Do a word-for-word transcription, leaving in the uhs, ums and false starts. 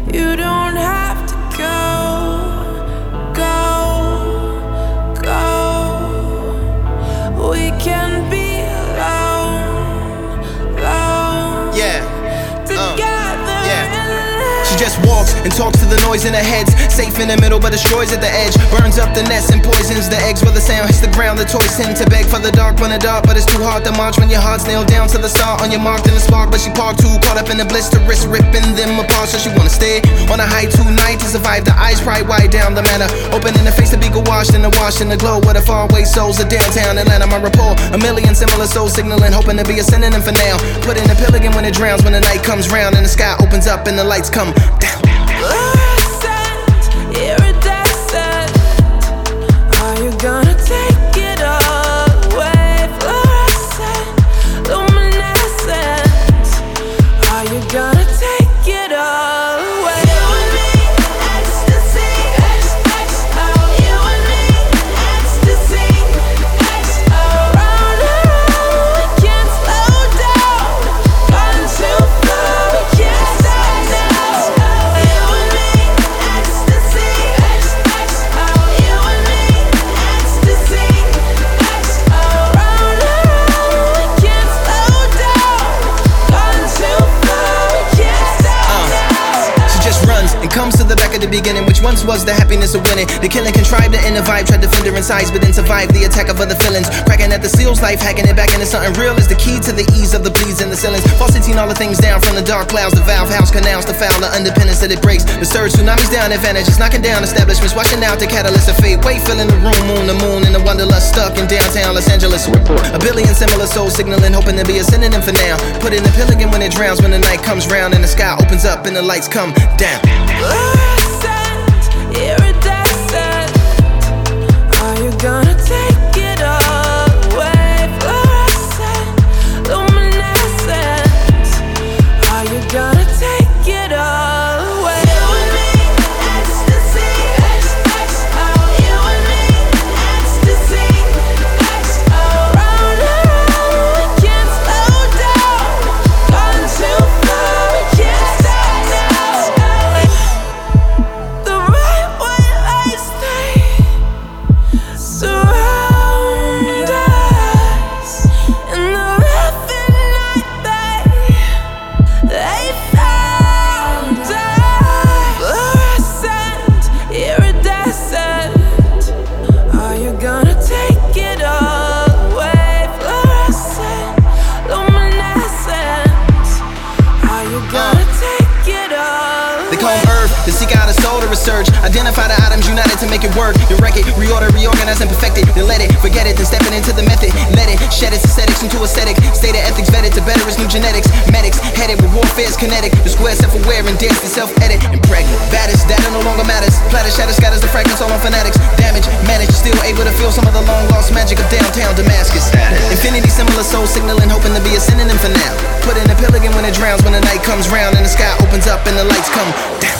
You don't have to go, go, go. We can be alone, alone. Yeah. Together. Uh, yeah. She just walks and talks to the noise in her heads. Safe in the middle but destroys at the edge. Burns up the nest and poisons the eggs. Where the sound hits the ground, the toys tend to beg for the dark when the dark. But it's too hard to march when your heart's nailed down to the start. On your mark then the spark, but she parked too caught up in the bliss to risk ripping them apart. So she wanna stay on a high tonight to survive. The eyes pry wide down the manor, open in the face to be go washed in the wash in the glow. Where the faraway souls of downtown Atlanta. My rapport, a million similar souls signaling, hoping to be a synonym for now. Put in the pill again when it drowns. When the night comes round and the sky opens up and the lights come down. Fluorescent, iridescent. Are you gonna take it all away? Fluorescent, luminescent. Are you gonna take it all away? You and me, ecstasy, X X O. You and me, ecstasy, X O. Round and round, we can't slow down. Gone too far, we can't stop now. You and me, ecstasy, X X O. You and me, ecstasy, X O. Round and round, we can't slow down. Gone too far, we can't stop now. She just runs and comes to the back of the beginning, which once was the happiness of winning. The killing contrived the inner vibe, tried to fend her in size, but then survived the attack of other feelings. Cracking at the seals, life hacking it back into something real is the key to the ease of the bleeds and the ceilings. Falsity, all the things down from the dark clouds, the valve house canals, the foul, the underpinnings that it breaks. The surge, tsunamis down, advantages knocking down establishments, washing out the catalyst of fate. Weight filling the room, moon, the moon, and the wanderlust stuck in downtown Los Angeles. A billion similar souls signaling, hoping to be a synonym for now. Put in the pill again when it drowns, when the night comes round and the sky opens up and the lights come down. Fluorescent, iridescent. Are you gonna take it all away? Fluorescent, luminescent. Are you gonna take it all away? You and me, ecstasy, X X O. You and me, ecstasy, X O. Round and round, we can't slow down. Gone too far, we can't stop now. The right white lights, they surround us. In the rough and night, they they found us. Fluorescent, iridescent. Are you gonna take it all away? Fluorescent, luminescent. Are you gonna take it all They away? comb earth to seek out a soul to research. Identify the items united to make it work. You wreck it, reorder, reorganize and perfect it. Then let it, forget it, then step it into the method. Let it shed its aesthetics into aesthetic. State of ethics vetted to better its new genetics. Medics headed with warfare's kinetic. The square self-aware and dance to self-edit. Impregnate, baddest, data no longer matters. Platter shatter scatters the fragments all on fanatics. Damage, managed, still able to feel some of the long lost magic of downtown Damascus. Infinity similar soul signaling, hoping to be a synonym for now. Put in the pill again when it drowns, when the night comes round and the sky opens up and the lights come down.